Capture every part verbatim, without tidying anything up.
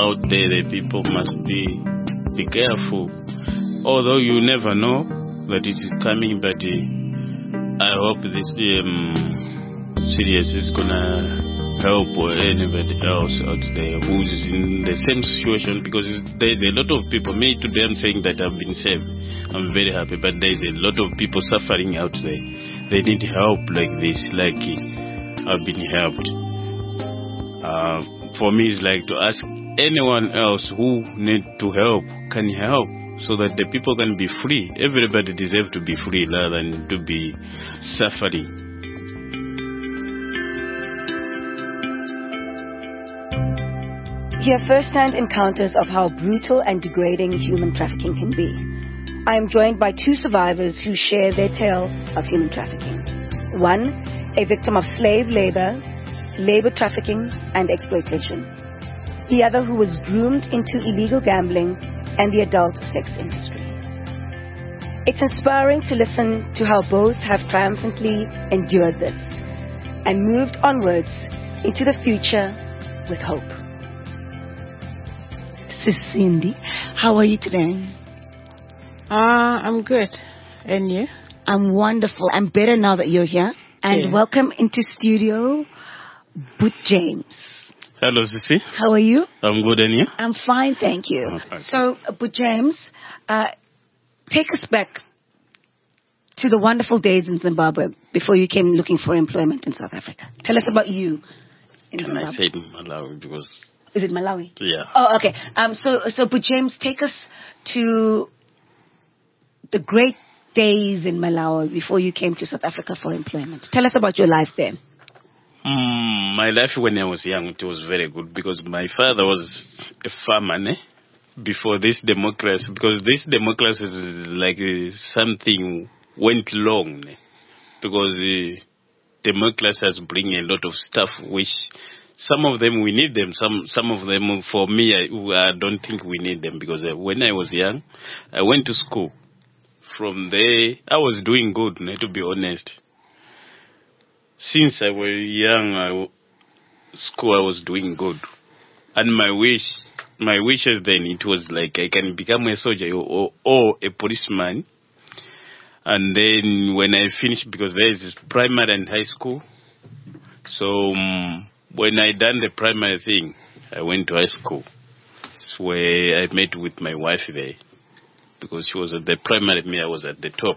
out there, the people must be be careful. Although you never know that it is coming, but uh, I hope this um, series is gonna help anybody else out there who's in the same situation, because there's a lot of people. Me today I'm saying that I've been saved. I'm very happy, but there's a lot of people suffering out there. They need help like this, like I've been helped. Uh, for me, it's like to ask anyone else who need to help can help, so that the people can be free. Everybody deserves to be free rather than to be suffering. Hear first-hand encounters of how brutal and degrading human trafficking can be. I am joined by two survivors who share their tale of human trafficking. One, a victim of slave labor, labor trafficking, and exploitation. The other who was groomed into illegal gambling and the adult sex industry. It's inspiring to listen to how both have triumphantly endured this and moved onwards into the future with hope. Sis Cindy, how are you today? Uh, I'm good. And you? I'm wonderful. I'm better now that you're here. And yeah. Welcome into studio, Boot James. Hello, Sissy. How are you? I'm good, and you? I'm fine, thank you. Okay. So, uh, Boot James, uh, take us back to the wonderful days in Zimbabwe before you came looking for employment in South Africa. Tell us about you in Can Zimbabwe. I say Malawi because... Is it Malawi? Yeah. Oh, okay. Um, so, so, but James, take us to the great days in Malawi before you came to South Africa for employment. Tell us about your life there. Mm, my life when I was young, it was very good because my father was a farmer, ne? Before this democracy, because this democracy is like uh, something went long, ne? Because the democracy has bring a lot of stuff which... Some of them we need them. Some some of them for me I, I don't think we need them, because uh, when I was young, I went to school. From there, I was doing good. To be honest, since I was young, I, school I was doing good, and my wish, my wishes then it was like I can become a soldier or, or a policeman. And then when I finished, because there is primary and high school, so. Um, When I done the primary thing, I went to high school. It's where I met with my wife there, because she was at the primary, me I was at the top.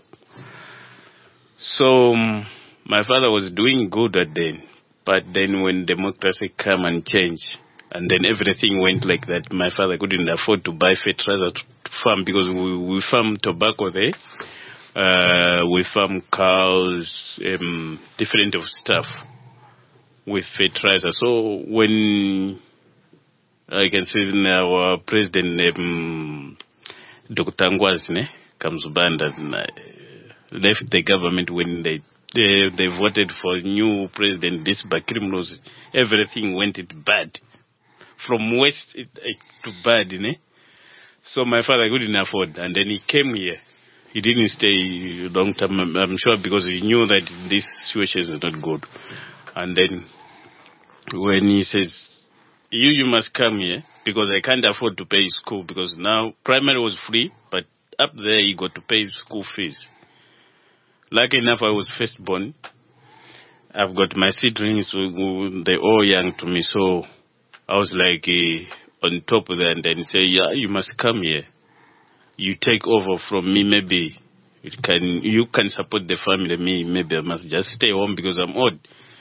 So um, my father was doing good at then, but then when democracy came and changed, and then everything went like that, my father couldn't afford to buy fertilizer to farm, because we, we farm tobacco there, uh, we farm cows, um, different of stuff. With fertilizer. So when I can say our president, um, Doctor Ngwazine Kamzubanda, left the government when they, they they voted for new president, this criminals, everything went it bad. From west it, it, to bad, you know? So my father couldn't afford, and then he came here. He didn't stay long time, I'm, I'm sure, because he knew that this situation is not good. And then when he says, you, you must come here, because I can't afford to pay school, because now primary was free, but up there you got to pay school fees. Lucky enough, I was firstborn. I've got my siblings, they're all young to me, so I was like uh, on top of that, and then say, yeah, you must come here. You take over from me, maybe it can, you can support the family, me, maybe I must just stay home because I'm old.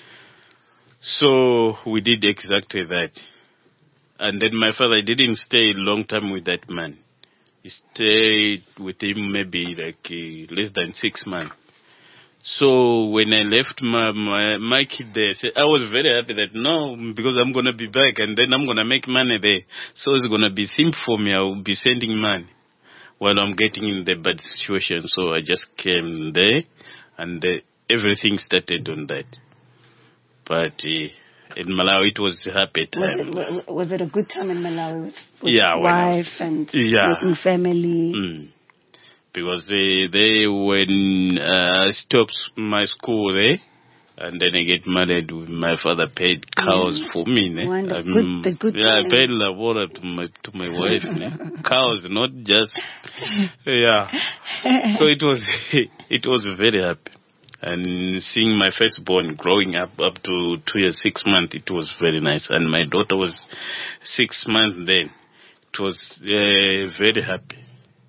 So we did exactly that. And then my father didn't stay a long time with that man. He stayed with him maybe like uh, less than six months. So when I left my, my, my kid there, I was very happy that no, because I'm going to be back and then I'm going to make money there. So it's going to be simple for me. I will be sending money while I'm getting in the bad situation. So I just came there and uh, everything started on that. But uh, in Malawi, it was a happy time. Was it, was it a good time in Malawi with, with yeah, wife was, and yeah. working family? Mm. Because they, they when uh, I stopped my school there, And then I get married. My father paid cows Mm. for me. Ne? Wonderful. Um, Good- the good yeah, I time. paid labora to my to my wife. Ne? Cows, not just yeah. So it was it was very happy. And seeing my firstborn growing up up to two years six months, it was very nice. And my daughter was six months then. It was uh, very happy.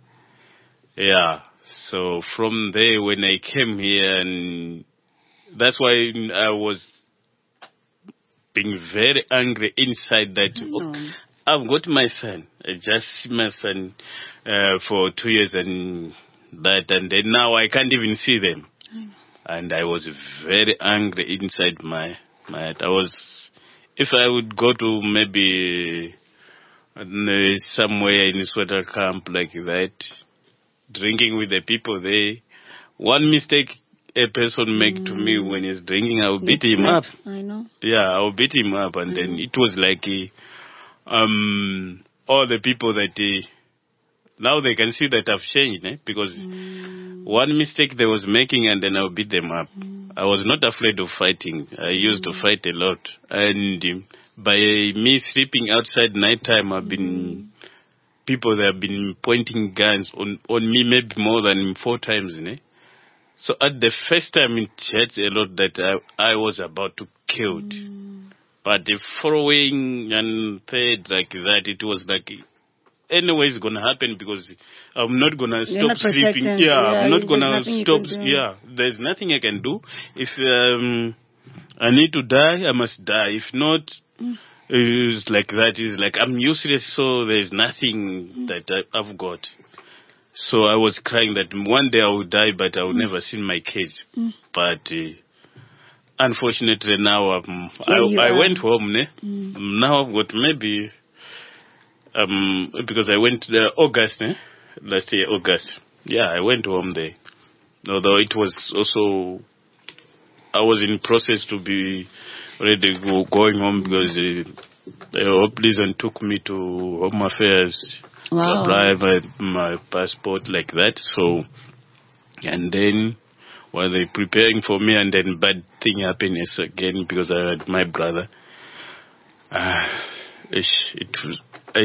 Yeah. So from there, when I came here, and that's why I was being very angry inside that know. okay, I've got my son. I just see my son uh, for two years and that, and then now I can't even see them. And I was very angry inside my my head. I was, if I would go to maybe I don't know, somewhere in a sweater camp like that, drinking with the people there, one mistake a person make to me when he's drinking, I'll beat him up. I know. Yeah, I'll beat him up, and then it was like uh, um all the people that uh, now they can see that I've changed, eh? Because Mm. one mistake they was making, and then I'll beat them up. Mm. I was not afraid of fighting. I used to fight a lot, and um, by me sleeping outside night time, I've been people that have been pointing guns on on me maybe more than four times, eh? So at the first time it hurts a lot that I, I was about to killed. Mm. But the following and third like that, it was like, anyway, it's going to happen because I'm not going to You're stop not sleeping. protected. Yeah, Yeah, I'm not there's going to nothing you stop. can do. Yeah, there's nothing I can do. If um, I need to die, I must die. If not, Mm. it's like that. It's like I'm useless, so there's nothing Mm. that I, I've got. So I was crying that one day I will die, but I will never see my kids. Mm. But uh, unfortunately now um, Here you I, I are. went home. Ne? Mm. Now I've got maybe, um, because I went there August, ne? last year, August. Yeah, I went home there. Although it was also, I was in process to be ready to go, going home because uh, the prison took me to Home Affairs. Wow. To apply my, my passport like that. So, and then while they preparing for me, and then bad thing happened is again because I had my brother. Uh, it, it was I.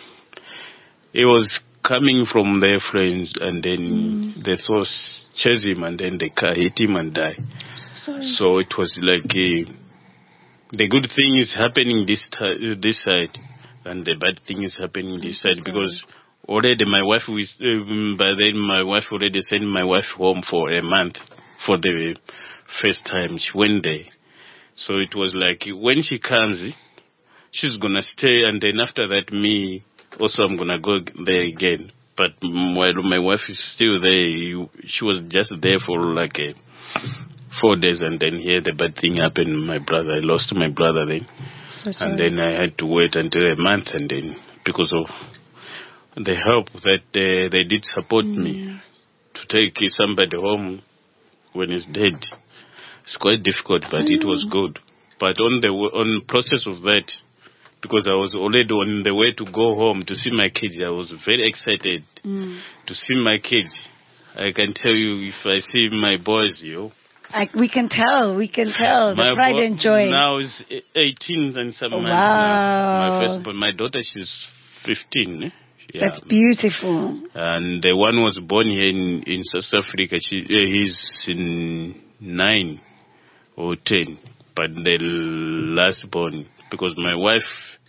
He was coming from their friends, and then Mm. they thought chase him, and then the car hit him and died. Sorry. So it was like uh, the good thing is happening this ti- this side. And the bad thing is happening this I'm so side because already my wife, was, um, by then my wife already sent my wife home for a month for the first time. She went there. So it was like when she comes, she's going to stay, and then after that me also I'm going to go there again. But while my wife is still there, you, she was just there for like a four days, and then here the bad thing happened. My brother, I lost my brother then. So sorry. And then I had to wait until a month, and then because of the help that they, they did support Mm. me to take somebody home when he's dead, it's quite difficult, but it was good. But on the on process of that, because I was already on the way to go home to see my kids, I was very excited Mm. to see my kids. I can tell you, if I see my boys, you. I, we can tell. We can tell. The My pride boy and joy. now is eighteen and some months Wow. now. My first, but my daughter, she's fifteen. Eh? Yeah. That's beautiful. And the one was born here in, in South Africa. She, uh, he's in nine or ten. But the last born, because my wife,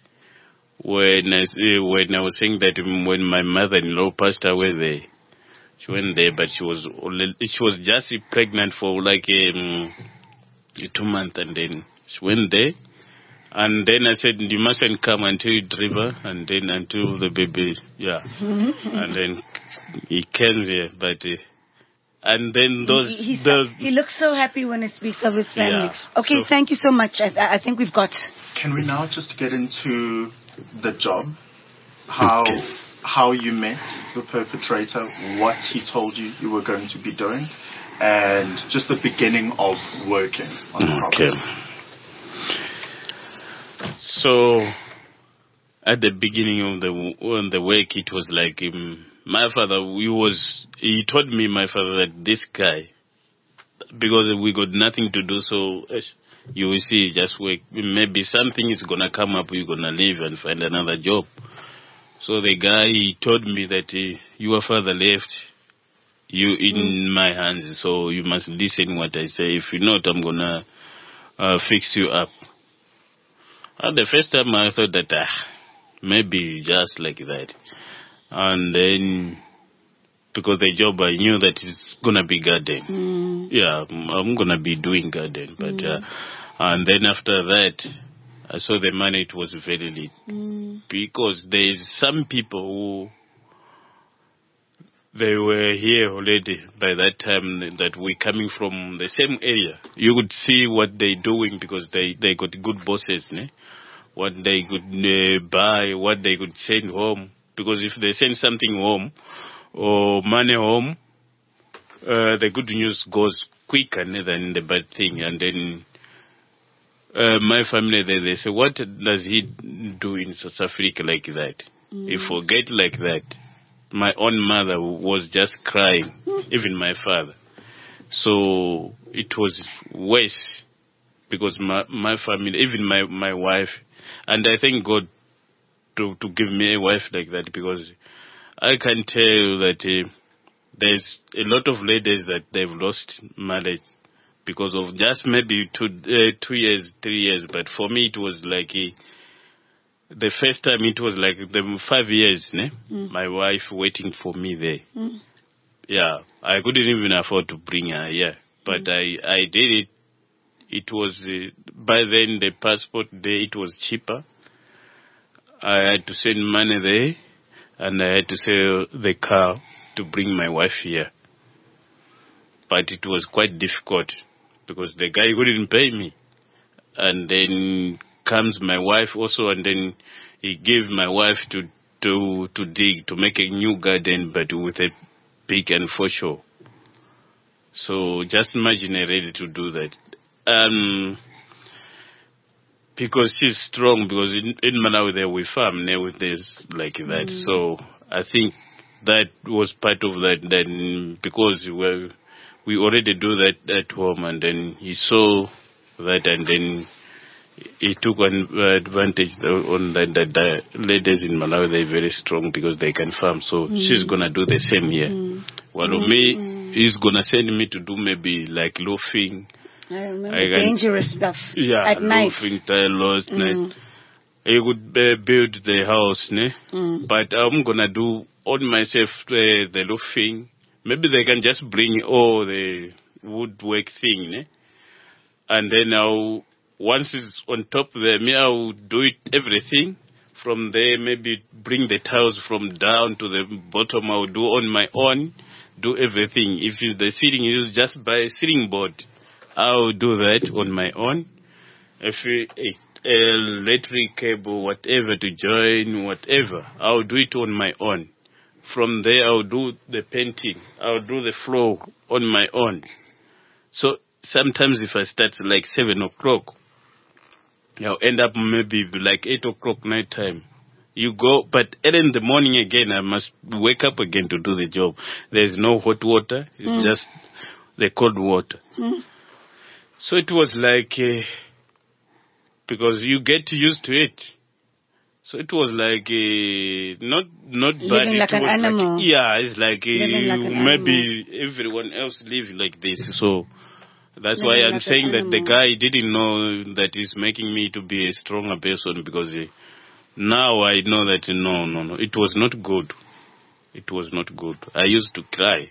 when I, uh, when I was saying that when my mother-in-law passed away there, she went there, but she was already, she was just pregnant for like um, two months, and then she went there. And then I said, you mustn't come until you deliver, and then until the baby, yeah. And then he came there, but, uh, and then those, he, he's- those he looks so happy when he speaks of his family. Yeah, Okay, so- thank you so much. I, I think we've got. Can we now just get into the job? How Okay. how you met the perpetrator, what he told you you were going to be doing, and just the beginning of working on the Okay. property. So, at the beginning of the on the work, it was like um, my father. He was. He told me, my father, that this guy, because we got nothing to do, so eh, you will see, just work. Maybe something is gonna come up, you're gonna leave and find another job. So the guy, he told me that uh, your father left you in mm. my hands, so you must listen what I say. If you're not, I'm gonna uh, fix you up. And the first time I thought that ah, maybe just like that, and then because the job I knew that it's gonna be garden. Mm. Yeah, I'm gonna be doing garden, but mm. uh, and then after that, I saw the money. It was very little mm. because there's some people who they were here already by that time that we coming from the same area. You could see what they doing because they they got good bosses, ne? What they could uh, buy, what they could send home. Because if they send something home or money home, uh, the good news goes quicker than the bad thing. And then uh, my family, they, they say, what does he do in South Africa like that? Mm. He forget like that. My own mother was just crying, mm. even my father. So it was worse because my, my family, even my, my wife, and I thank God to, to give me a wife like that, because I can tell you that uh, there's a lot of ladies that they've lost marriage because of just maybe two, uh, two years, three years. But for me, it was like uh, the first time it was like the five years, ne? Mm. My wife waiting for me there. Mm. Yeah, I couldn't even afford to bring her here, but mm. I, I did it. It was, uh, by then the passport there, it was cheaper. I had to send money there, and I had to sell the car to bring my wife here. But it was quite difficult because the guy couldn't pay me. And then comes my wife also, and then he gave my wife to, to, to dig, to make a new garden, but with a pick and foreshore. So just imagine her ready to do that. Um, because she's strong, because in, in Malawi there we farm, there with this like that. Mm. So I think that was part of that. Then because we we already do that at home, and then he saw that, and then he took an advantage on that. That the ladies in Malawi, they're very strong because they can farm. So mm. she's gonna do the same here. Mm. While mm. me, mm. he's gonna send me to do maybe like loafing. I remember I dangerous can, stuff yeah, at night. Yeah, lost mm. night. I would uh, build the house, ne? Mm. But I'm gonna do on myself uh, the loafing. Maybe they can just bring all the woodwork thing, ne? And then I'll, once it's on top there, me I'll do it everything. From there, maybe bring the tiles from down to the bottom. I'll do on my own, do everything. If the ceiling is just by ceiling board, I'll do that on my own. If it, electric cable, whatever to join, whatever, I'll do it on my own. From there, I'll do the painting. I'll do the floor on my own. So sometimes if I start like seven o'clock, I'll end up maybe like eight o'clock night time. You go, but early in the morning again, I must wake up again to do the job. There's no hot water. It's mm. just the cold water. Mm. So it was like, uh, because you get used to it. So it was like, uh, not not bad. Living like it an was animal. Like, yeah, it's like, uh, like maybe animal. Everyone else live like this. So that's Living why I'm like saying that the guy didn't know that he's making me to be a stronger person, because uh, now I know that, uh, no, no, no, it was not good. It was not good. I used to cry.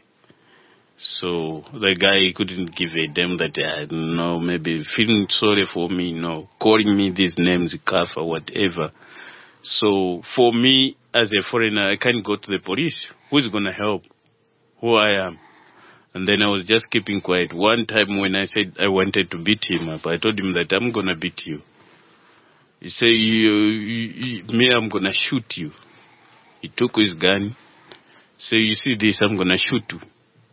So the guy couldn't give a damn that I uh, know, maybe feeling sorry for me, no, calling me these names, Kafa, whatever. So for me, as a foreigner, I can't go to the police. Who's going to help? Who I am? And then I was just keeping quiet. One time when I said I wanted to beat him up, I told him that I'm going to beat you. He said, you, you, you, me, I'm going to shoot you. He took his gun. So you see this, I'm going to shoot you.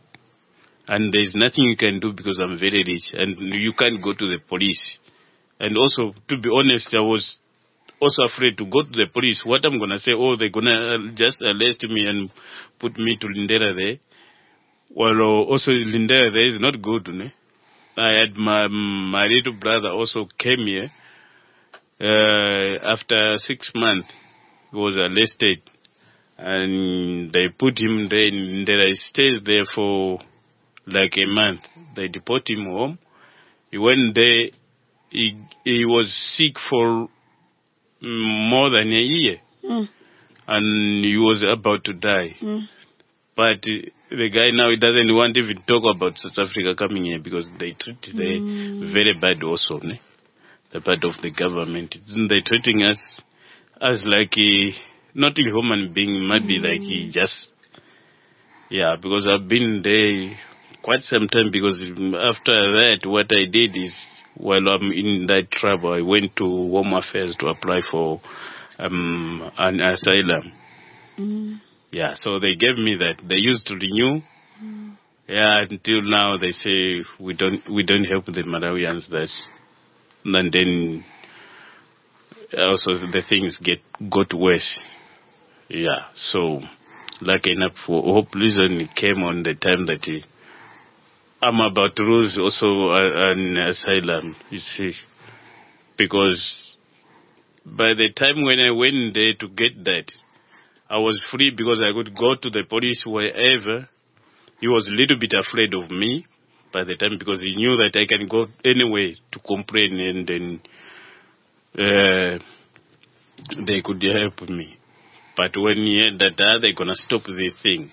And there's nothing you can do because I'm very rich. And you can't go to the police. And also, to be honest, I was also afraid to go to the police. What I'm going to say, oh, they're going to just arrest me and put me to Lindera there. Well, uh, also Lindera there is not good, ne? I had my my little brother also came here. Uh, after six months, he was arrested, and they put him there. And there I stayed there for like a month. They deport him home. He went there. He he was sick for more than a year, mm. and he was about to die. Mm. But uh, the guy now, he doesn't want to even talk about South Africa coming here because they treat mm. the very bad also, ne? The part of the government. They're treating us as like a, not a human being, maybe mm. like he just, yeah, because I've been there quite some time, because after that, what I did is, while I'm in that trouble, I went to Home Affairs to apply for um, an asylum. Mm. Yeah, so they gave me that. They used to renew. Mm. Yeah, until now they say we don't we don't help the Malawians. That, and then also the things get got worse. Yeah, so lucky enough for Hope Listen came on the time that he, I'm about to lose also an asylum, you see, because by the time when I went there to get that, I was free because I could go to the police wherever. He was a little bit afraid of me by the time, because he knew that I can go anywhere to complain, and then uh, they could help me. But when he heard that uh, they're going to stop the thing,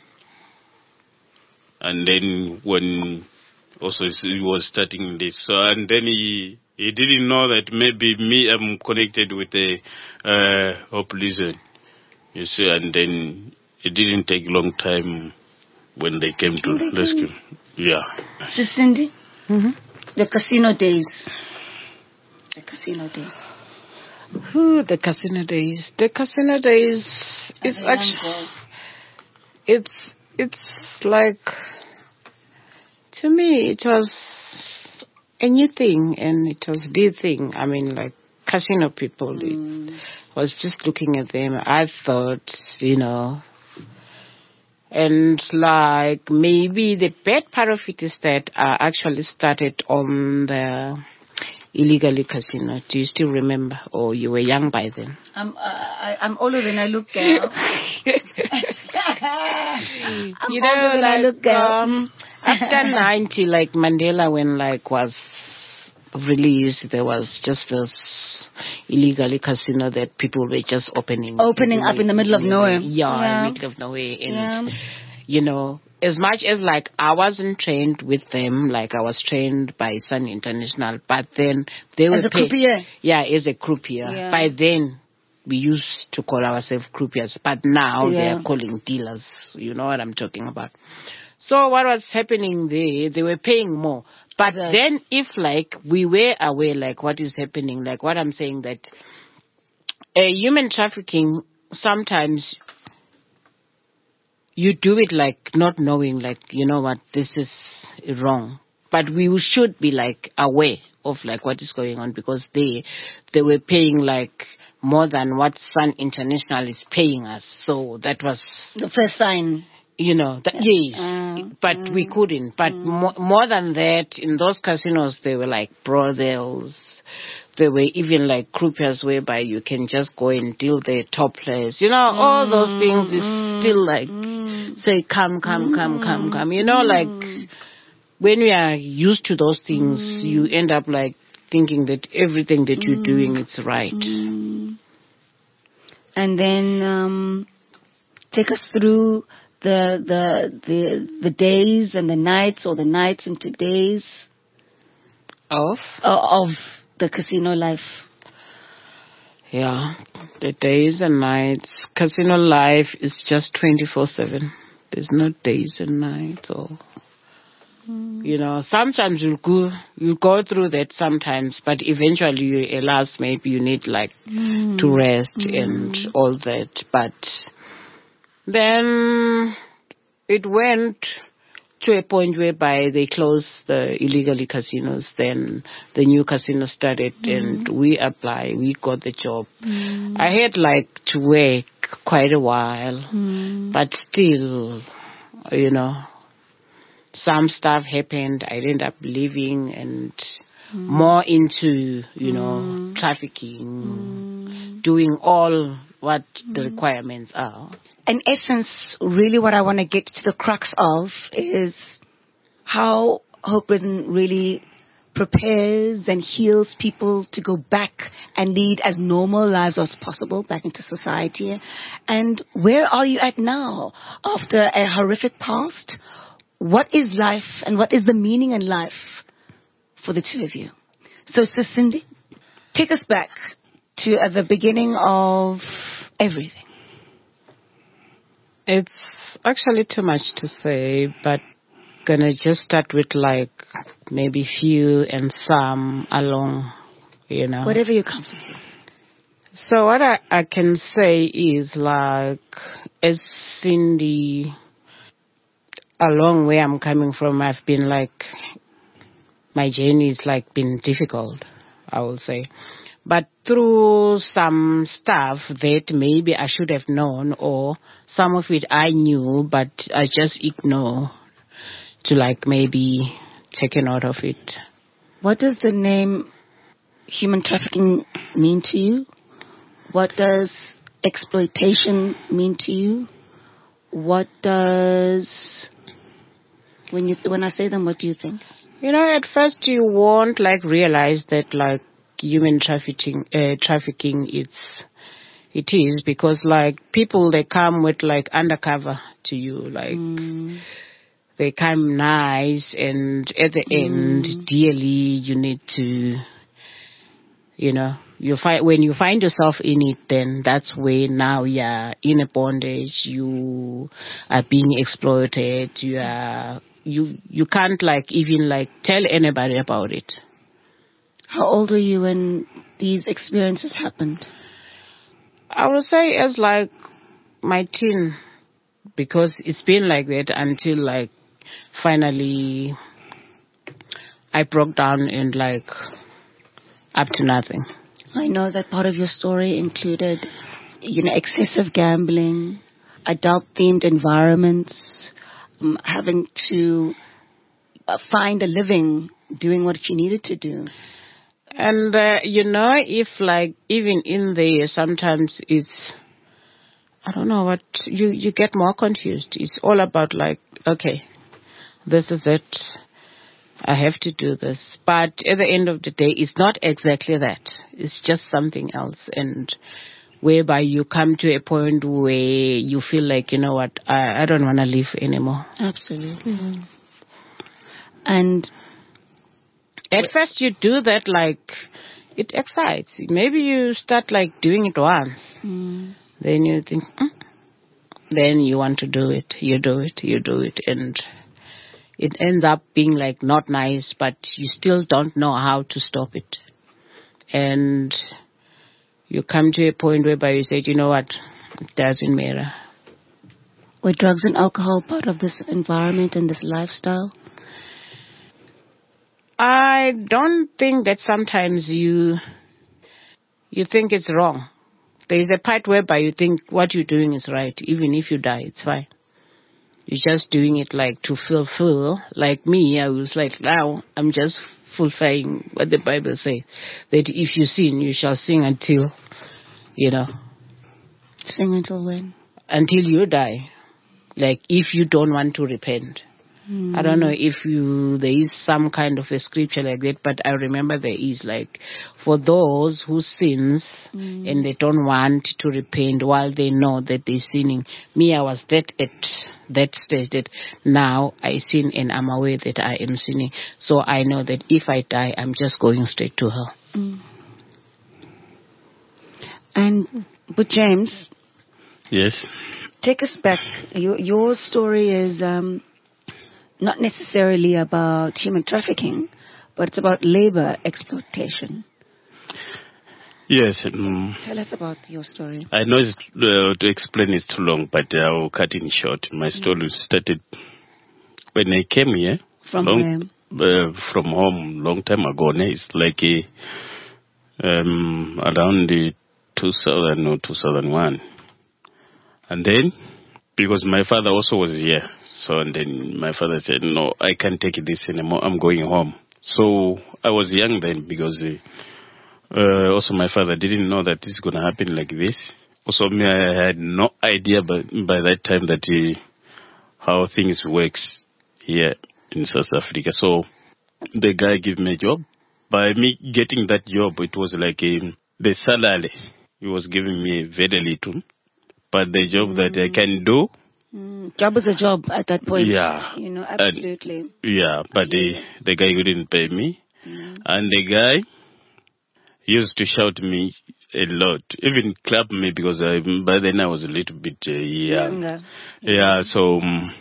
and then when also he was starting this, so, and then he he didn't know that maybe me I'm connected with the uh, Hope Listen, you see, and then it didn't take a long time when they came to they rescue. Came. Yeah. So Cindy, mm-hmm. the casino days. The casino days. Who the casino days? The casino days. It's actually. It's it's like. To me, it was a new thing, and it was the thing. I mean, like casino people. Mm. It was just looking at them. I thought, you know. And like maybe the bad part of it is that I actually started on the illegally casino. Do you still remember, or you were young by then? I'm uh, I, I'm older than I look, girl. I'm you know, older than like, I look, girl. Um, after ninety, like Mandela, when like was released, there was just this illegally casino that people were just opening. Opening up in the middle of nowhere. Yeah, yeah. in the middle of nowhere. And, yeah. you know, as much as like I wasn't trained with them, like I was trained by Sun International, but then they were as a croupier. Yeah, as a croupier. Yeah. By then, we used to call ourselves croupiers, but now yeah. they are calling dealers. You know what I'm talking about. So what was happening there, they were paying more. But yes. then if like we were aware like what is happening, like what I'm saying, that uh, human trafficking, sometimes you do it like not knowing, like, you know what, this is wrong. But we should be like aware of like what is going on, because they they were paying like more than what Sun International is paying us. So that was the first sign. You know, that, yes, mm, but mm, we couldn't. But mm. more, more than that, in those casinos, they were like brothels. There were even like croupiers whereby you can just go and deal the topless. You know, mm, all those things is mm, still like, mm, say, come, come, mm, come, come, come. You know, like, when we are used to those things, mm, you end up like thinking that everything that you're mm, doing is right. Mm. And then um, take us through the the the the days and the nights, or the nights into days of uh, of the casino life. Yeah, the days and nights. Casino life is just twenty-four seven. There's no days and nights, or mm. you know, sometimes you'll go you go through that sometimes, but eventually you alas maybe you need like mm. to rest mm. and all that, but. Then it went to a point whereby they closed the illegally casinos. Then the new casino started, mm. and we applied. We got the job. Mm. I had like to work quite a while, mm. but still, you know, some stuff happened. I ended up leaving and mm. more into, you know, mm. trafficking, mm. doing all what mm. the requirements are. In essence, really what I want to get to the crux of is how Hope Britain really prepares and heals people to go back and lead as normal lives as possible back into society. And where are you at now after a horrific past? What is life and what is the meaning in life for the two of you? So, Sis Cindy, take us back to at the beginning of everything. It's actually too much to say, but gonna just start with like maybe few and some along, you know. Whatever you're comfortable with. So what I, I can say is like, as Cindy, along where I'm coming from, I've been like, my journey is like been difficult, I will say. But through some stuff that maybe I should have known, or some of it I knew, but I just ignore, to like maybe taken out of it. What does the name human trafficking mean to you? What does exploitation mean to you? What does, when you when I say them, what do you think? You know, at first you won't like realize that like human trafficking, uh, trafficking it's it is because like people they come with like undercover to you, like. Mm. They come nice, and at the mm. end, dearly, you need to, you know, you find when you find yourself in it, then that's where now you're in a bondage. You are being exploited. You are you you can't like even like tell anybody about it. How old were you when these experiences happened? I would say as like my teen, because it's been like that until like. Finally, I broke down and like up to nothing. I know that part of your story included, you know, excessive gambling, adult-themed environments, um, having to uh, find a living doing what you needed to do. And, uh, you know, if like even in there, sometimes it's, I don't know what, you, you get more confused. It's all about like, okay, this is it. I have to do this. But at the end of the day, it's not exactly that. It's just something else. And whereby you come to a point where you feel like, you know what, I, I don't want to live anymore. Absolutely. Mm-hmm. And at first you do that like, it excites. Maybe you start like doing it once. Mm. Then you think, mm. then you want to do it. You do it, you do it. And it ends up being like not nice, but you still don't know how to stop it. And you come to a point whereby you say, you know what, it doesn't matter. Were drugs and alcohol part of this environment and this lifestyle? I don't think that sometimes you you think it's wrong. There is a part whereby you think what you're doing is right. Even if you die, it's fine. You're just doing it like to fulfill. Like me, I was like, now I'm just fulfilling what the Bible says. That if you sin, you shall sing until, you know. Sing until when? Until you die. Like if you don't want to repent. Mm. I don't know if you there is some kind of a scripture like that, but I remember there is like for those who sins mm. and they don't want to repent while they know that they're sinning. Me, I was that at that stage that now I sin and I'm aware that I am sinning. So I know that if I die, I'm just going straight to hell. Mm. And but James, yes, take us back. Your your story is. Um, Not necessarily about human trafficking, but it's about labor exploitation. Yes. Um, Tell us about your story. I know it's, uh, to explain is too long, but I'll cut it short. My story mm. started when I came here. From long, where? Uh, from home, long time ago. It's like a, um, around the two thousand or two thousand one. And then because my father also was here. So and then my father said, no, I can't take this anymore. I'm going home. So I was young then because uh, uh, also my father didn't know that this is going to happen like this. Also me, I had no idea by, by that time that uh, how things works here in South Africa. So the guy gave me a job. By me getting that job, it was like um, the salary he was giving me very little. But the job mm. that I can do. Mm. Job is a job at that point. Yeah. You know, absolutely. And, yeah, but the, the guy didn't pay me. Mm. And the guy used to shout me a lot, even clap me because I, by then I was a little bit uh, young. Younger. Yeah, so um,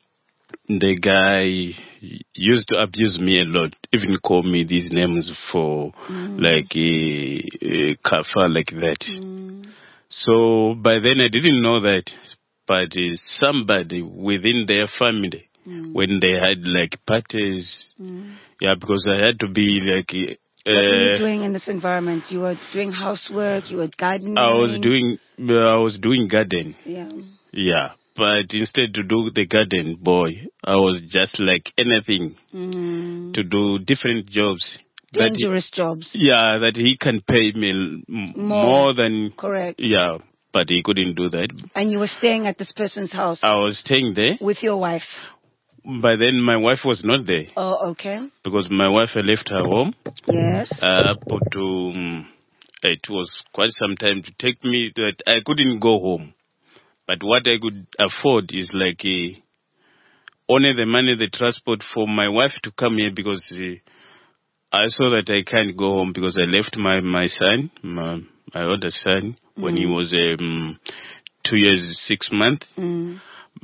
the guy used to abuse me a lot, even call me these names for mm. like a, a kafir like that. Mm. So by then I didn't know that, but uh, somebody within their family, mm. when they had like parties, mm. yeah, because I had to be like. Uh, what were you doing in this environment? You were doing housework. You were gardening. I was doing. Uh, I was doing garden. Yeah. Yeah, but instead to do the garden, boy, I was just like anything mm. to do different jobs. Dangerous he, jobs. Yeah, that he can pay me m- more. more than... Correct. Yeah, but he couldn't do that. And you were staying at this person's house? I was staying there. With your wife? By then, my wife was not there. Oh, okay. Because my wife had left her home. Yes. Uh, but um, it was quite some time to take me that I couldn't go home. But what I could afford is like uh, only the money, the transport for my wife to come here because... Uh, I saw that I can't go home because I left my, my son, my, my older son, mm. when he was um, two years, six months. Mm.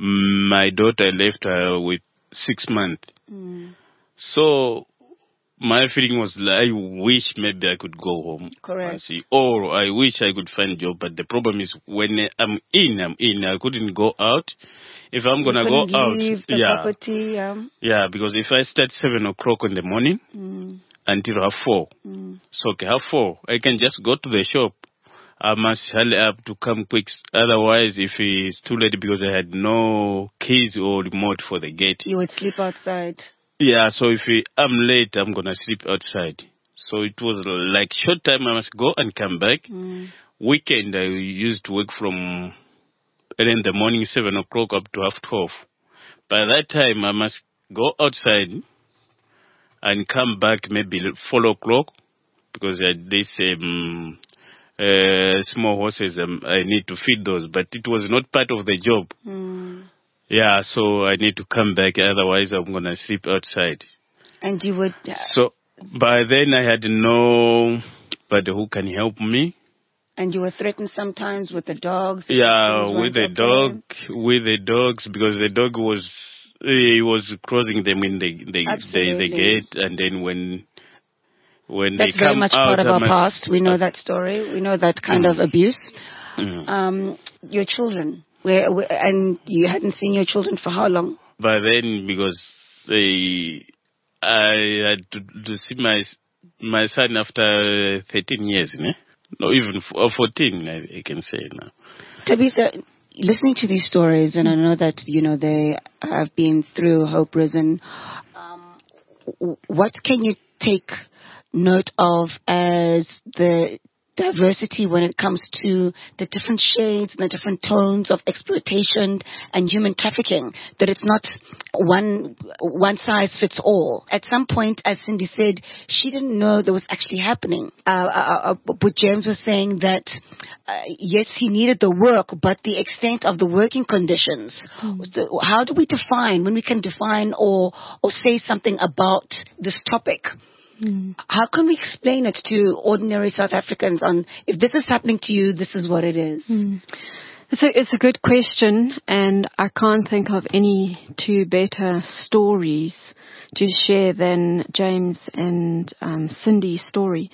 My daughter left her with six months. Mm. So my feeling was like, I wish maybe I could go home. Correct. I see. Or I wish I could find a job. But the problem is when I'm in, I'm in. I couldn't go out. If I'm going to go out. Leave the yeah. property, yeah. Yeah, because if I start seven o'clock in the morning. Mm. Until half four. Mm. So, okay, half four, I can just go to the shop. I must hurry up to come quick. Otherwise, if it's too late because I had no keys or remote for the gate. You would sleep outside. Yeah, so if I'm late, I'm going to sleep outside. So it was like short time, I must go and come back. Mm. Weekend, I used to work from early in the morning, seven o'clock up to half twelve. By that time, I must go outside and come back maybe four o'clock because uh, this um, uh, small horses, um, I need to feed those. But it was not part of the job. Mm. Yeah, so I need to come back. Otherwise, I'm going to sleep outside. And you would... Uh, so by then, I had no... But who can help me? And you were threatened sometimes with the dogs? Yeah, with the okay. dog, with the dogs, because the dog was... He was crossing them in the the, the the gate, and then when when That's they come out... That's very much out, part of our past. We know that story. We know that kind mm. of abuse. Mm. Um, your children, where, where and you hadn't seen your children for how long? By then, because they, I had to, to see my my son after thirteen years, né? No, even fourteen, I, I can say now. Tabitha, listening to these stories, and I know that, you know, they have been through Hope Prison, um, what can you take note of as the diversity when it comes to the different shades and the different tones of exploitation and human trafficking, that it's not one one size fits all? At some point, as Cindy said, she didn't know that was actually happening. Uh, uh, uh, but James was saying that, uh, yes, he needed the work, but the extent of the working conditions. Mm. So how do we define, when we can define or or say something about this topic? Mm. How can we explain it to ordinary South Africans on, if this is happening to you, this is what it is? Mm. It's a, it's a good question, and I can't think of any two better stories to share than James and um, Cindy's story.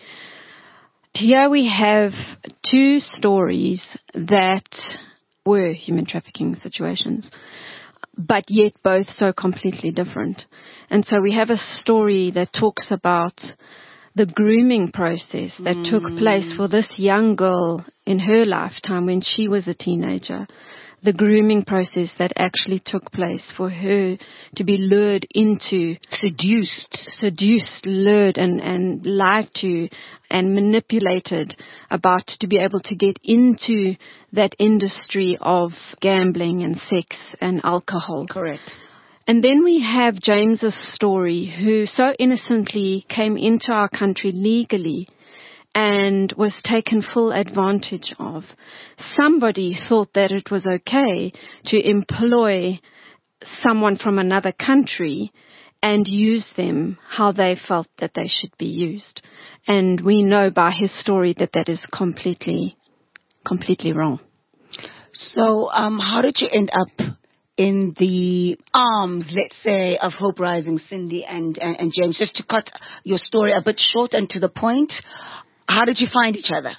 Here we have two stories that were human trafficking situations, but yet both so completely different. And so we have a story that talks about the grooming process that mm. took place for this young girl in her lifetime when she was a teenager, the grooming process that actually took place for her to be lured into, Seduced. seduced, lured and, and lied to and manipulated about to be able to get into that industry of gambling and sex and alcohol. Correct. And then we have James's story, who so innocently came into our country legally and was taken full advantage of. Somebody thought that it was okay to employ someone from another country and use them how they felt that they should be used. And we know by his story that that is completely, completely wrong. So, um, how did you end up in the arms, let's say, of Hope Rising, Cindy and, and, and James? Just to cut your story a bit short and to the point, how did you find each other?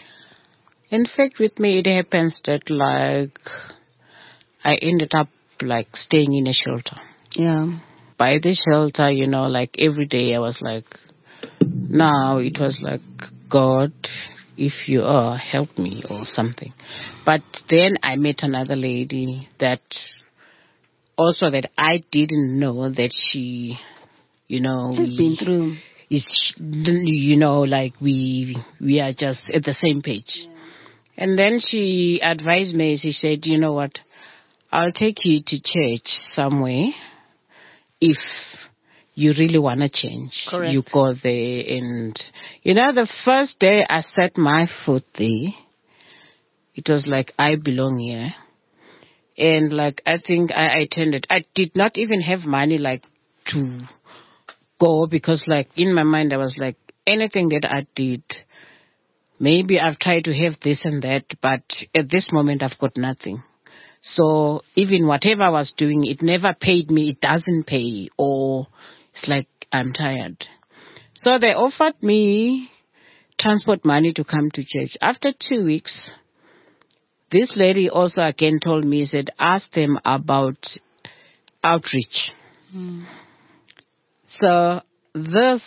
In fact, with me, it happens that, like, I ended up, like, staying in a shelter. Yeah. By the shelter, you know, like, every day I was like, now it was like, God, if you are, help me or something. But then I met another lady that also that I didn't know that she, you know, Has been through. Is, you know, like we we are just at the same page. Yeah. And then she advised me, she said, you know what, I'll take you to church somewhere if you really want to change. Correct. You go there. And, you know, the first day I set my foot there, it was like, I belong here. And, like, I think I attended. I did not even have money, like, to go, because, like, in my mind I was like, anything that I did, maybe I've tried to have this and that, but at this moment I've got nothing. So even whatever I was doing, it never paid me, it doesn't pay, or it's like I'm tired. So they offered me transport money to come to church. After two weeks, this lady also again told me, said, ask them about outreach. Mm. So this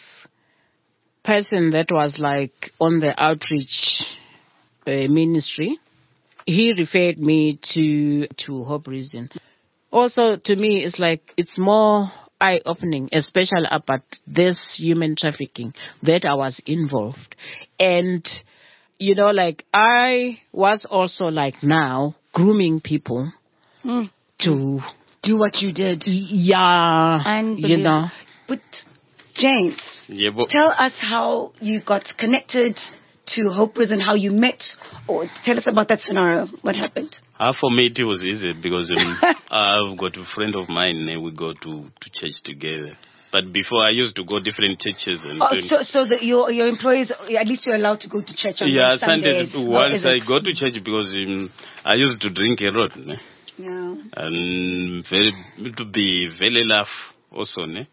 person that was like on the outreach uh, ministry, he referred me to to Hope Rising. Also, to me, it's like it's more eye-opening, especially about this human trafficking that I was involved. And, you know, like I was also like now grooming people mm. to do what you did. Yeah, you know. But James, yeah, but tell us how you got connected to Hope Rising, how you met, or tell us about that scenario. What happened? Uh, for me, it was easy because um, I've got a friend of mine and we go to, to church together. But before, I used to go different churches. And oh, so so that your your employees, at least you're allowed to go to church on yeah, Sundays. Sundays. Once I go to church because um, I used to drink a lot. Ne? Yeah. And very, to be very laugh also. Ne?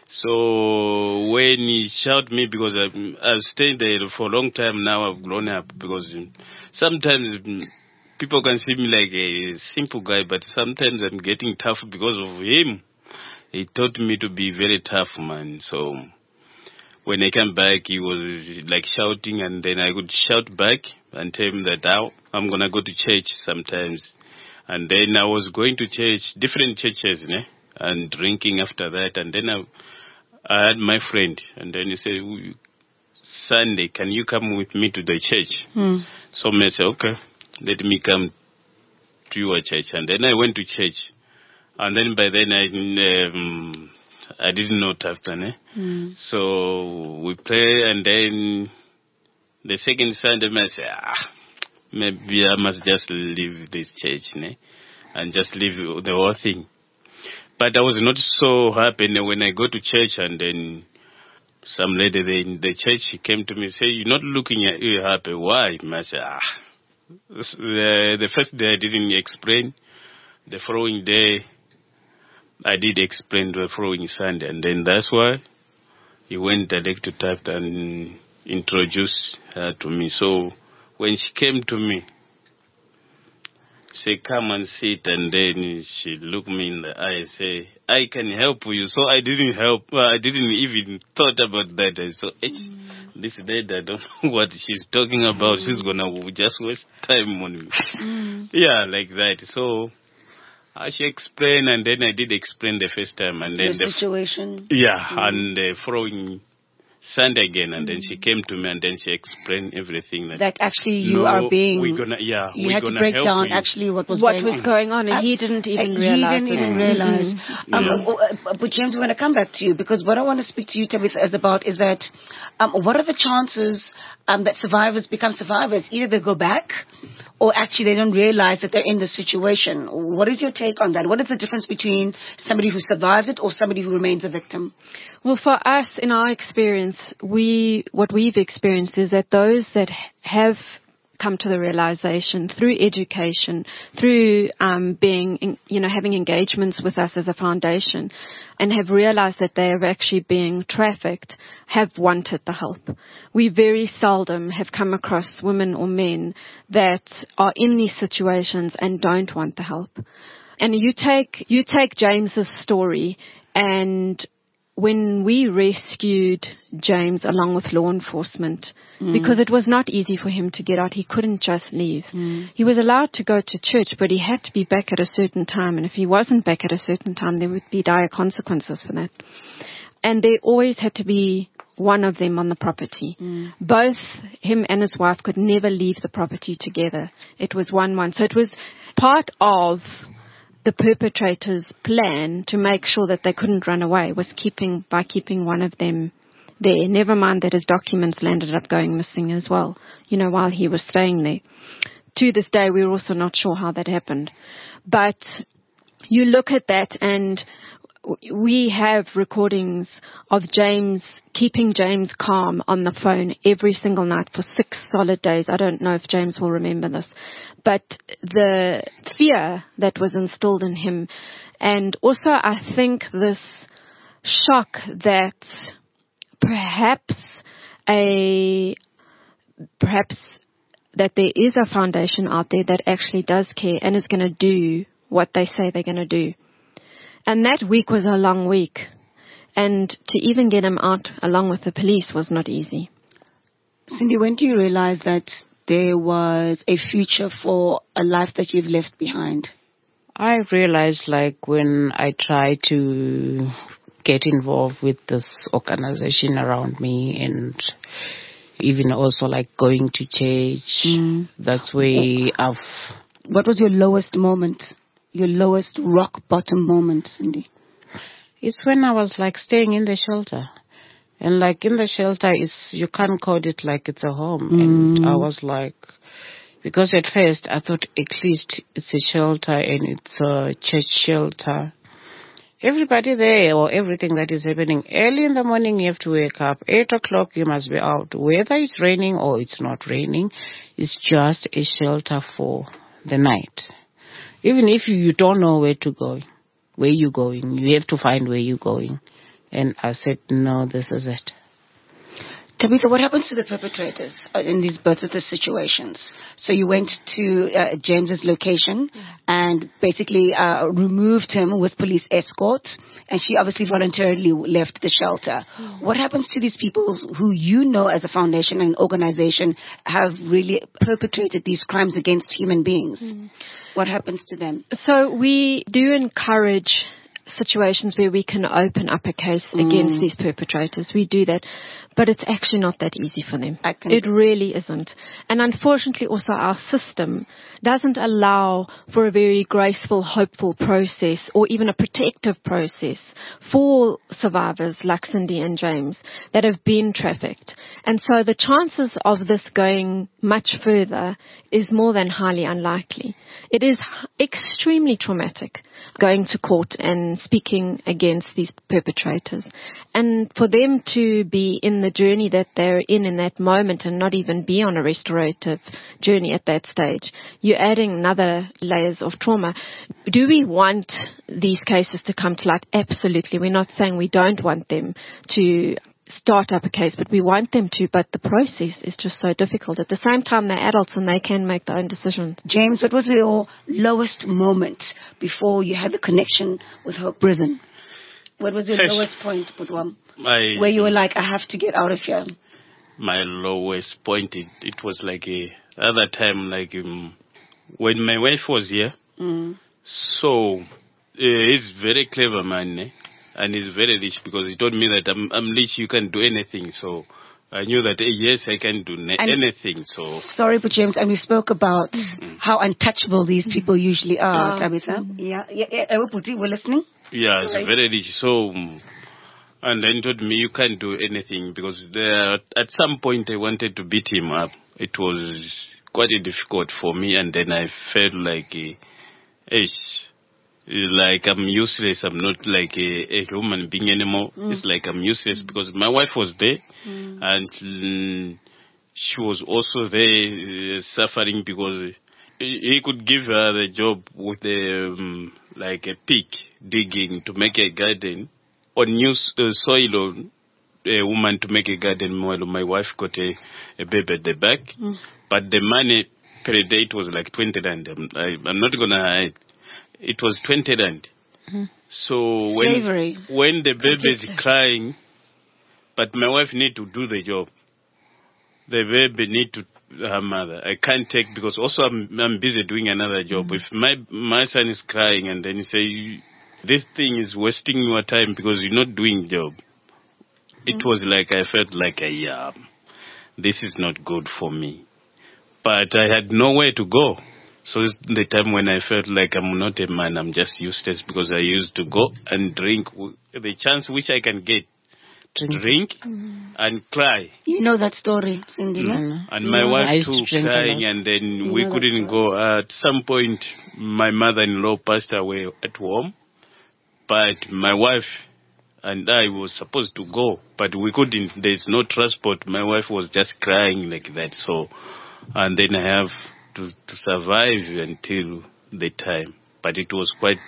So when he shout me, because I've, I've stayed there for a long time now, I've grown up, because um, sometimes um, people can see me like a simple guy, but sometimes I'm getting tough because of him. He taught me to be very tough, man. So when I came back, he was like shouting, and then I would shout back and tell him that oh, I'm going to go to church sometimes. And then I was going to church, different churches, né? And drinking after that. And then I, I had my friend, and then he said, Sunday, can you come with me to the church? Hmm. So I said, okay, let me come to your church. And then I went to church. And then by then I um, I didn't know Taftan. Eh? Mm. So we pray, and then the second Sunday I said, ah, maybe I must just leave this church, né? And just leave the whole thing. But I was not so happy when I go to church, and then some lady in the church, she came to me and said, you're not looking at you happy. Why? I said, ah. The, the first day I didn't explain. The following day, I did explain the following Sunday, and then that's why he went direct to Taft and introduced her to me. So when she came to me, Say, come and sit, and then she looked me in the eye and say, I can help you. So I didn't help. Well, I didn't even thought about that. I said, hey, mm. this lady, I don't know what she's talking about. Mm. She's going to just waste time on me. Mm. Yeah, like that. So uh, she explained, and then I did explain the first time. And then the, the situation? F- yeah, mm. and the following Sunday again, and mm. then she came to me, and then she explained everything. That, that actually you no, are being... We're gonna, yeah, you we're had gonna to break help down you. actually what was what going was on. going on, and uh, he didn't even realize. He didn't it. even realize. Mm-hmm. Um, yeah. But James, we're going to come back to you, because what I want to speak to you, Tabitha, is about is that um, what are the chances um, that survivors become survivors? Either they go back, or actually they don't realize that they're in this situation. What is your take on that? What is the difference between somebody who survives it or somebody who remains a victim? Well, for us, in our experience, we what we've experienced is that those that have come to the realization through education, through um, being, in, you know, having engagements with us as a foundation, and have realized that they are actually being trafficked, have wanted the help. We very seldom have come across women or men that are in these situations and don't want the help. And you take you take James's story, and when we rescued James along with law enforcement, mm. because it was not easy for him to get out, he couldn't just leave. Mm. He was allowed to go to church, but he had to be back at a certain time. And if he wasn't back at a certain time, there would be dire consequences for that. And there always had to be one of them on the property. Mm. Both him and his wife could never leave the property together. It was one-one. So it was part of the perpetrator's plan to make sure that they couldn't run away was keeping by keeping one of them there. Never mind that his documents landed up going missing as well, you know, while he was staying there. To this day, we're also not sure how that happened. But you look at that, and we have recordings of James, keeping James calm on the phone every single night for six solid days. I don't know if James will remember this. But the fear that was instilled in him, and also I think this shock that perhaps a, perhaps that there is a foundation out there that actually does care and is going to do what they say they're going to do. And that week was a long week. And to even get him out along with the police was not easy. Cindy, when do you realize that there was a future for a life that you've left behind? I realized, like, when I tried to get involved with this organization around me, and even also, like, going to church, mm. that's where I've... What was your lowest moment? Your lowest rock bottom moment, Cindy? It's when I was like staying in the shelter. And like in the shelter, is you can't call it like it's a home. Mm. And I was like, because at first I thought at least it's a shelter and it's a church shelter. Everybody there, or everything that is happening, early in the morning you have to wake up. Eight o'clock you must be out. Whether it's raining or it's not raining, it's just a shelter for the night. Even if you, you don't know where to go, where you're going, you have to find where you're going. And I said, no, this is it. Tabitha, what happens to the perpetrators in these both of the situations? So you went to uh, James's location mm-hmm. and basically uh, removed him with police escort, and she obviously voluntarily left the shelter. Mm-hmm. What happens to these people who you know as a foundation and organization have really perpetrated these crimes against human beings? Mm-hmm. What happens to them? So we do encourage situations where we can open up a case mm. against these perpetrators. We do that, but it's actually not that easy for them. It really isn't. And unfortunately also our system doesn't allow for a very graceful, hopeful process or even a protective process for survivors like Cindy and James that have been trafficked. And so the chances of this going much further is more than highly unlikely. It is extremely traumatic going to court and speaking against these perpetrators. And for them to be in the journey that they're in in that moment and not even be on a restorative journey at that stage, you're adding another layers of trauma. Do we want these cases to come to light? Absolutely. We're not saying we don't want them to start up a case, but we want them to, but the process is just so difficult. At the same time, they're adults and they can make their own decisions. James, what was your lowest moment before you had the connection with Hope Prison? What was your lowest point, Budwam? My, where you were like, I have to get out of here? My lowest point, it, it was like a other time, like um, when my wife was here. Mm. So uh, he's very clever man, eh? And he's very rich because he told me that I'm, I'm rich, you can do anything. So I knew that, eh, yes, I can do ne- anything. So sorry, but James, and we spoke about mm-hmm. how untouchable these people usually are, Oh. Tabitha. Mm-hmm. Yeah, yeah, yeah. Everybody, we're listening. Yeah, it's very rich. So, um, and then told me you can't do anything because there, at some point I wanted to beat him up. It was quite difficult for me, and then I felt like, uh, ish. Like I'm useless. I'm not like a, a human being anymore. Mm. It's like I'm useless mm. because my wife was there mm. and mm, she was also there uh, suffering because he, he could give her the job with a, um, like a pick digging to make a garden or new uh, soil or a woman to make a garden while my wife got a, a baby at the back. Mm. But the money per day it was like twenty rand. I'm, I, I'm not going to hide. It was twenty rand. Mm-hmm. So Slavery. when when the baby is crying, but my wife need to do the job. The baby need to her mother. I can't take because also I'm I'm busy doing another job. Mm-hmm. If my my son is crying and then you say this thing is wasting your time because you're not doing job. Mm-hmm. It was like I felt like a yeah, this is not good for me. But I had nowhere to go. So it's the time when I felt like I'm not a man, I'm just useless because I used to go and drink the chance which I can get to drink, drink mm. and cry. You know that story, Cindy, no? Mm. And my wife too crying and then you we couldn't go. At some point, my mother-in-law passed away at home, but my wife and I was supposed to go, but we couldn't. There's no transport. My wife was just crying like that. So, and then I have To, to survive until the time, but it was quite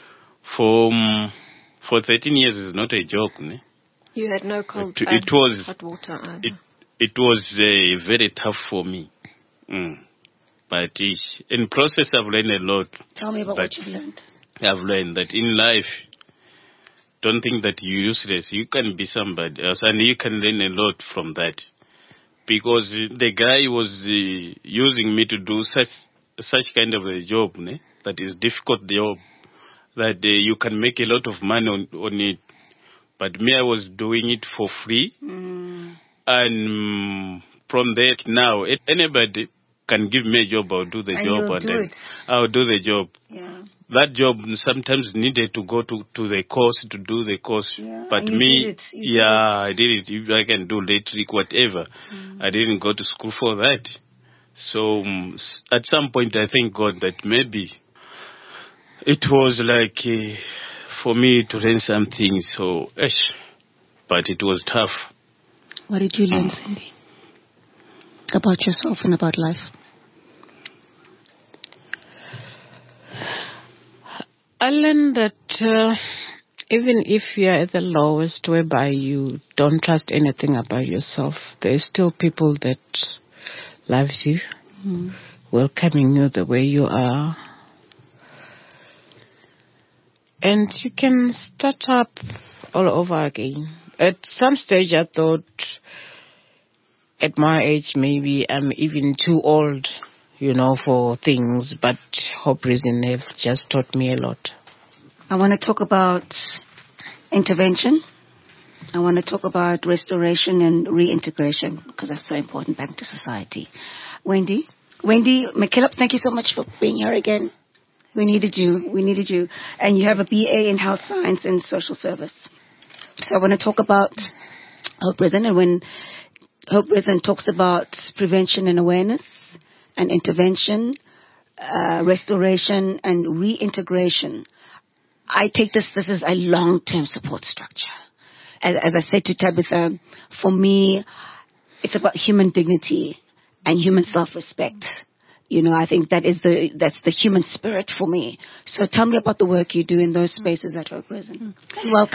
for um, for thirteen years is not a joke, ne? You had no cold. It, it was hot water either. It it was uh, very tough for me, mm. but ish, in process I've learned a lot. Tell me about what you've learned. I've learned that in life, don't think that you're useless. You can be somebody else, and you can learn a lot from that. Because the guy was uh, using me to do such such kind of a job, ne? That is difficult job, that uh, you can make a lot of money on, on it. But me, I was doing it for free. Mm. And um, from there now, it, anybody can give me a job, I'll do the and job. You'll and do then it. I'll do the job. Yeah. That job sometimes needed to go to, to the course, to do the course. Yeah, but me, yeah, I did it. If I can do electric, whatever. Mm. I didn't go to school for that. So um, at some point, I thank God that maybe it was like uh, for me to learn something. So, esh, but it was tough. What did you learn, Cindy, about yourself and about life? I learned that uh, even if you're at the lowest, whereby you don't trust anything about yourself, there's still people that loves you, mm. welcoming you the way you are. And you can start up all over again. At some stage I thought, at my age, maybe I'm even too old, you know, for things, but Hope Prison have just taught me a lot. I want to talk about intervention. I want to talk about restoration and reintegration because that's so important back to society. Wendy, Wendy McKillop, thank you so much for being here again. We needed you. We needed you. And you have a B A in Health Science and Social Service. So I want to talk about Hope Prison, and when Hope Prison talks about prevention and awareness and intervention, uh, restoration and reintegration, I take this, this is a long-term support structure. As, as I said to Tabitha, for me, it's about human dignity and human self-respect. You know, I think that is the, that's the human spirit for me. So tell me about the work you do in those spaces at Hope Prison. And welcome.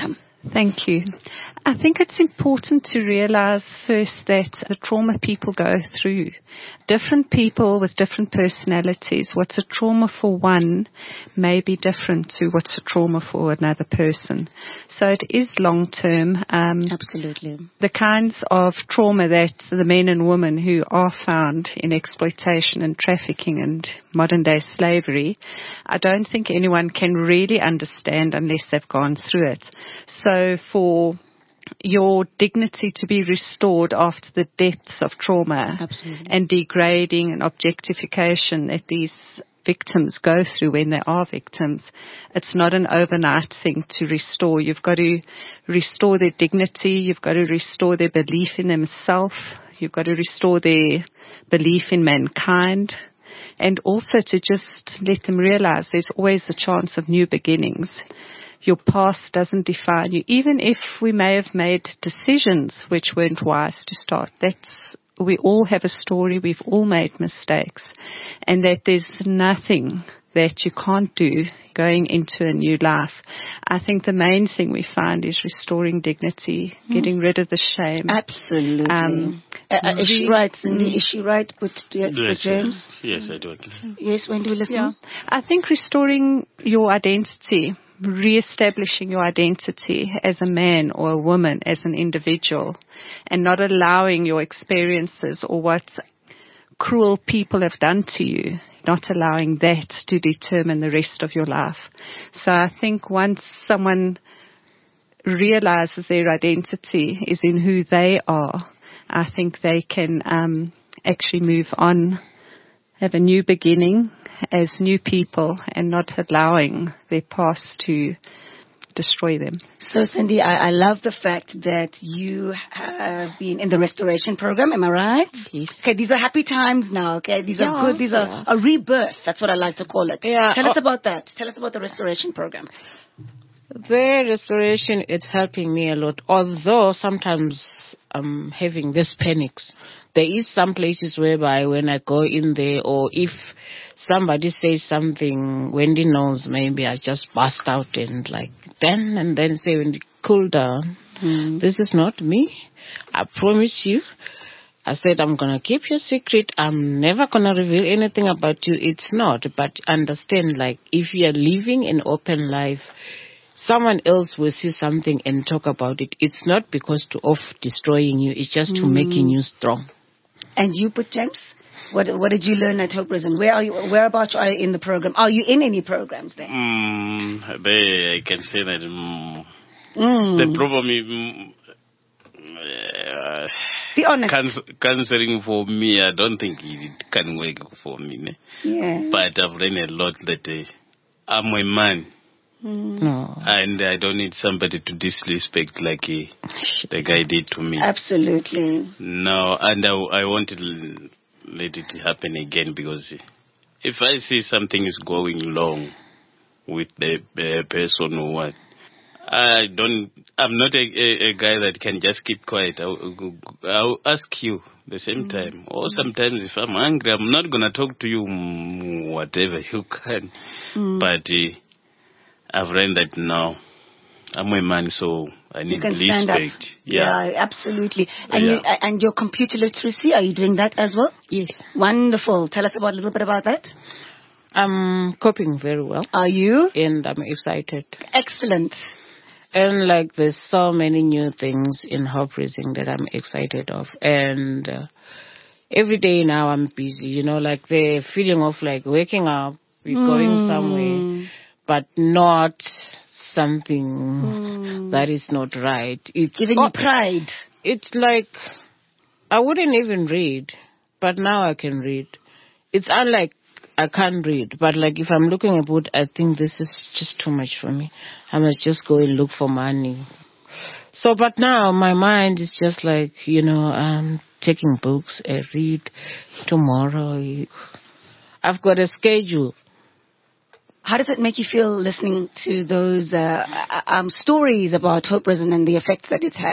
Thank you. I think it's important to realize first that the trauma people go through, different people with different personalities. What's a trauma for one may be different to what's a trauma for another person. So it is long term. Um, Absolutely. The kinds of trauma that the men and women who are found in exploitation and trafficking and modern day slavery, I don't think anyone can really understand unless they've gone through it. So for your dignity to be restored after the depths of trauma Absolutely. and degrading and objectification that these victims go through when they are victims, it's not an overnight thing to restore. You've got to restore their dignity. You've got to restore their belief in themselves. You've got to restore their belief in mankind. And also to just let them realize there's always the chance of new beginnings. Your past doesn't define you. Even if we may have made decisions which weren't wise to start, that's, we all have a story. We've all made mistakes. And that there's nothing that you can't do going into a new life. I think the main thing we find is restoring dignity, mm. getting rid of the shame. Absolutely. Um, uh, is she right, Cindy? Is she right with, with yes, James? Yes, I do. Yes, when do we listen? Yeah. I think restoring your identity, re-establishing your identity as a man or a woman, as an individual, and not allowing your experiences or what cruel people have done to you, not allowing that to determine the rest of your life. So I think once someone realizes their identity is in who they are, I think they can um, actually move on, have a new beginning as new people, and not allowing their past to destroy them. So, Cindy, I, I love the fact that you have been in the restoration program. Am I right? Yes. Okay, these are happy times now. Okay, these Yeah, are good. These yeah. are a rebirth. That's what I like to call it. Yeah. Tell us Oh. about that. Tell us about the restoration program. The restoration is helping me a lot, although sometimes I'm having these panics. There is some places whereby when I go in there, or if somebody says something, Wendy knows, maybe I just burst out and like then and then say, Wendy, cool down. Mm. This is not me. I promise you. I said, I'm going to keep your secret. I'm never going to reveal anything about you. It's not. But understand, like, if you are living an open life, someone else will see something and talk about it. It's not because to, of destroying you. It's just to Mm. making you strong. And you, put James, what what did you learn at Hope Prison? Where are you? Whereabouts are you in the program? Are you in any programs there? Mm, they, I can say that mm, Mm. the problem is mm, uh, Be honest. Canc- counseling for me, I don't think it can work for me. Ne? Yeah. But I've learned a lot that uh, I'm a man. Mm. No. And I don't need somebody to disrespect like uh, the guy did to me. Absolutely. No, and I, I won't l- let it happen again, because if I see something is going wrong with the uh, person or what, I don't, I'm not a, a, a guy that can just keep quiet. I'll, I'll ask you the same time. Or sometimes if I'm angry, I'm not going to talk to you, mm, whatever you can. Mm. But uh, I've learned that now I'm a man, so I need You can stand respect. up. Yeah. Yeah, absolutely. And Yeah. you, and your computer literacy, are you doing that as well? Yes. Wonderful. Tell us about a little bit about that. I'm coping very well. Are you? And I'm excited. Excellent. And like there's so many new things in Hope Prison that I'm excited of. And uh, every day now I'm busy, you know, like the feeling of like waking up, we're going Mm. somewhere, but not something Mm. that is not right. It's Giving oh, you pride. It's like I wouldn't even read, but now I can read. It's unlike I can't read, but like if I'm looking at book, I think this is just too much for me. I must just go and look for money. So, but now my mind is just like, you know, I'm taking books, I read tomorrow. I've got a schedule. How does it make you feel listening to those uh, um, stories about Hope Prison and the effects that it's had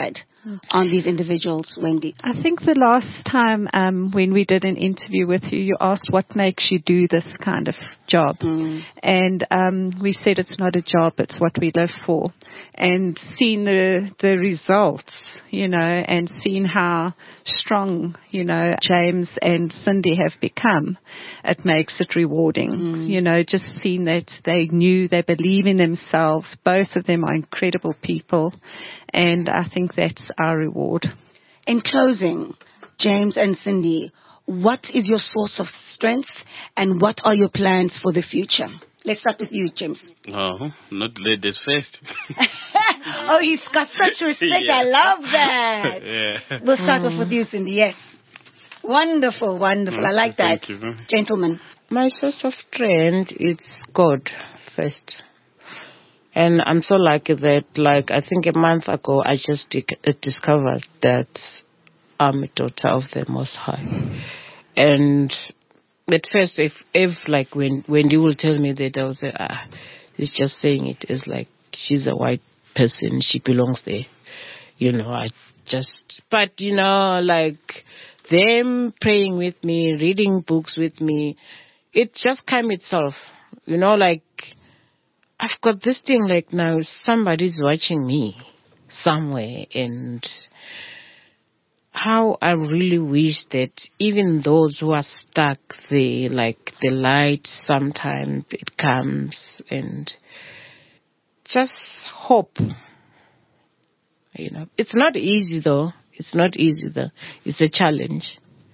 on these individuals, Wendy? I think the last time um, when we did an interview with you, you asked what makes you do this kind of job. Mm. And um, we said it's not a job, it's what we live for. And seeing the, the results, you know, and seeing how strong, you know, James and Cindy have become, it makes it rewarding. Mm. You know, just seeing that they knew, they believe in themselves. Both of them are incredible people. And I think that's our reward. In closing, James and Cindy, what is your source of strength and what are your plans for the future? Let's start with you, James. Oh, not ladies first. Oh, he's got such respect. Yeah. I love that. Yeah. We'll start off with you, Cindy. Yes. Wonderful, wonderful. I like that. Thank you. Gentlemen. My source of strength is God first. And I'm so lucky that, like, I think a month ago, I just di- discovered that I'm a daughter of the Most High. And at first, if, if like, when, when you will tell me that, I was like, ah, he's just saying it as like, she's a white person, she belongs there. You know, I just, but, you know, like, them praying with me, reading books with me, it just came itself. You know, like, I've got this thing like now somebody's watching me somewhere, and how I really wish that even those who are stuck, they like the light sometimes it comes, and just hope. You know, it's not easy though. It's not easy though. It's a challenge.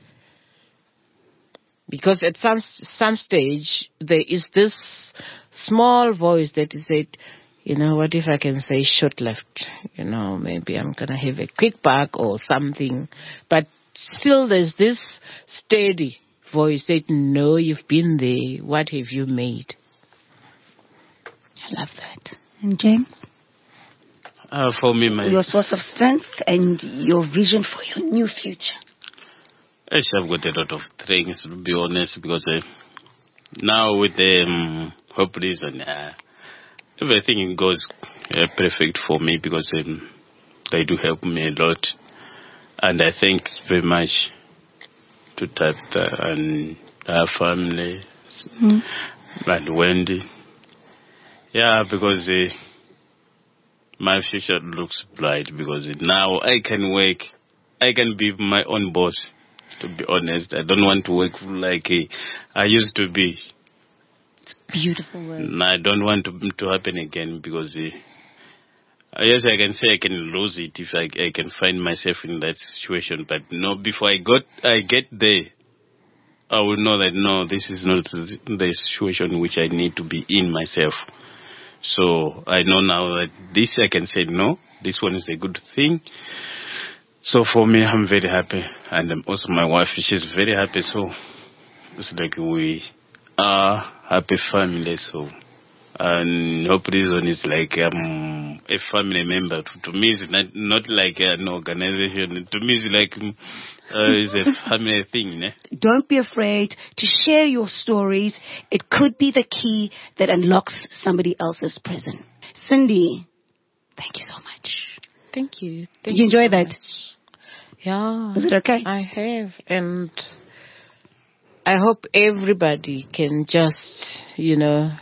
Because at some some stage, there is this small voice that is said, you know, what if I can say short left? You know, maybe I'm going to have a quick back or something. But still there's this steady voice that, no, you've been there. What have you made? I love that. And James? Uh, for me, my... Your source of strength and your vision for your new future. Yes, I've got a lot of things, to be honest, because uh, now with the um, Hope Reason, uh, everything goes uh, perfect for me because um, they do help me a lot. And I thank very much to Tabitha and her family, mm. and Wendy. Yeah, because uh, my future looks bright because now I can work, I can be my own boss. To be honest, I don't want to work like uh, I used to be. It's beautiful work. I don't want to to happen again because uh, yes, I can say I can lose it if I, I can find myself in that situation. But no, before I got I get there, I will know that no, this is not the situation which I need to be in myself. So I know now that this I can say no, this one is a good thing. So for me, I'm very happy, and um, also my wife, she's very happy. So it's like we are happy family. So and Hope Reason is like um, a family member. To, to me, it's not not like an organization. To me, it's like um, uh, it's a family thing. Ne? Don't be afraid to share your stories. It could be the key that unlocks somebody else's prison. Cindy, thank you so much. Thank you. Thank Did you enjoy you so that? much. Yeah. Was it okay? I have. And I hope everybody can just, you know,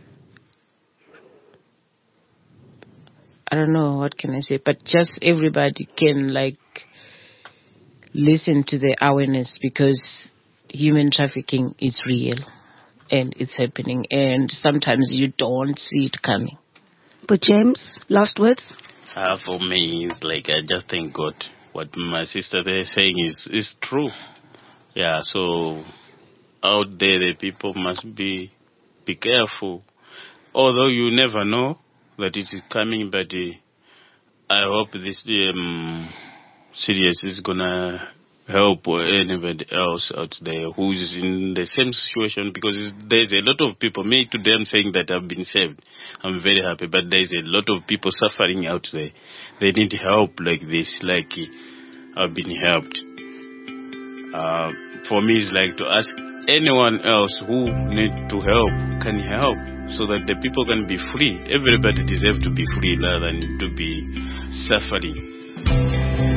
I don't know, what can I say, but just everybody can, like, listen to the awareness because human trafficking is real and it's happening, and sometimes you don't see it coming. But James, last words? Uh, for me, it's like I just thank God. What my sister there is saying is, is true. Yeah, so out there, the people must be be careful. Although you never know that it is coming, but uh, I hope this um, series is going to help anybody else out there who is in the same situation, because there's a lot of people, me today I'm saying that I've been saved. I'm very happy, but there's a lot of people suffering out there. They need help like this, like I've been helped. Uh, for me, it's like to ask anyone else who need to help, can help, so that the people can be free. Everybody deserves to be free rather than to be suffering.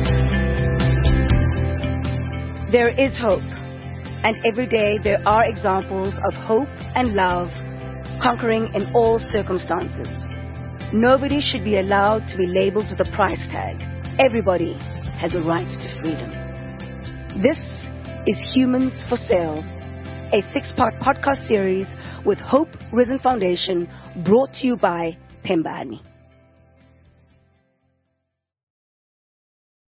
There is hope, and every day there are examples of hope and love conquering in all circumstances. Nobody should be allowed to be labeled with a price tag. Everybody has a right to freedom. This is Humans for Sale, a six-part podcast series with Hope Risen Foundation, brought to you by Pembani.